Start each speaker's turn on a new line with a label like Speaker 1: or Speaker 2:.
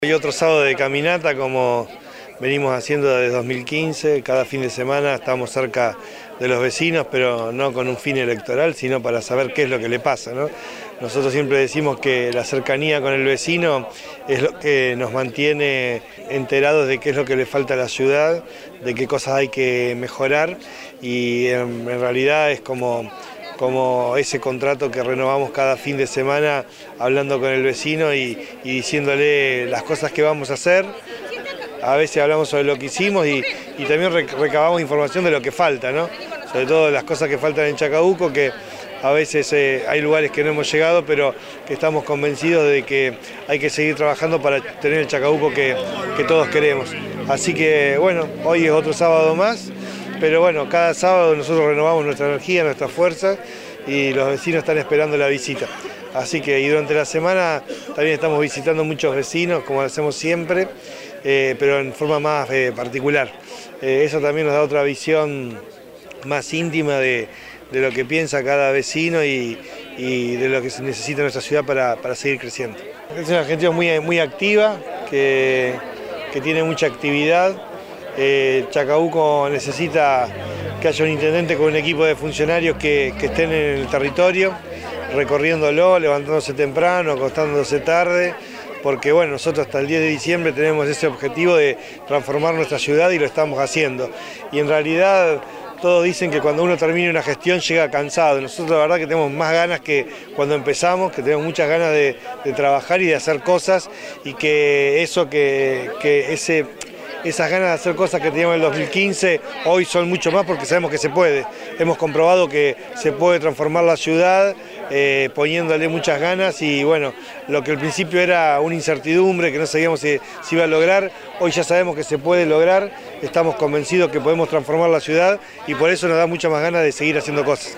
Speaker 1: Hay otro sábado de caminata como venimos haciendo desde 2015, cada fin de semana estamos cerca de los vecinos, pero no con un fin electoral, sino para saber qué es lo que le pasa, ¿no? Nosotros siempre decimos que la cercanía con el vecino es lo que nos mantiene enterados de qué es lo que le falta a la ciudad, de qué cosas hay que mejorar y en realidad es como ese contrato que renovamos cada fin de semana hablando con el vecino y diciéndole las cosas que vamos a hacer. A veces hablamos sobre lo que hicimos y también recabamos información de lo que falta, ¿no? Sobre todo las cosas que faltan en Chacabuco, que a veces hay lugares que no hemos llegado, pero que estamos convencidos de que hay que seguir trabajando para tener el Chacabuco que todos queremos. Así que bueno, hoy es otro sábado más. Pero bueno, cada sábado nosotros renovamos nuestra energía, nuestra fuerza y los vecinos están esperando la visita. Así que y durante la semana también estamos visitando muchos vecinos, como lo hacemos siempre, pero en forma más particular. Eso también nos da otra visión más íntima de lo que piensa cada vecino y de lo que se necesita en nuestra ciudad para seguir creciendo. Es una Argentina muy activa, que tiene mucha actividad. Chacabuco necesita que haya un intendente con un equipo de funcionarios que estén en el territorio, recorriéndolo, levantándose temprano, acostándose tarde, porque bueno, nosotros hasta el 10 de diciembre tenemos ese objetivo de transformar nuestra ciudad y lo estamos haciendo. Y en realidad todos dicen que cuando uno termina una gestión llega cansado. Nosotros la verdad que tenemos más ganas que cuando empezamos, que tenemos muchas ganas de trabajar y de hacer cosas y que esas ganas de hacer cosas que teníamos en el 2015 hoy son mucho más porque sabemos que se puede. Hemos comprobado que se puede transformar la ciudad poniéndole muchas ganas y bueno, lo que al principio era una incertidumbre, que no sabíamos si iba a lograr, hoy ya sabemos que se puede lograr, estamos convencidos que podemos transformar la ciudad y por eso nos da mucha más ganas de seguir haciendo cosas.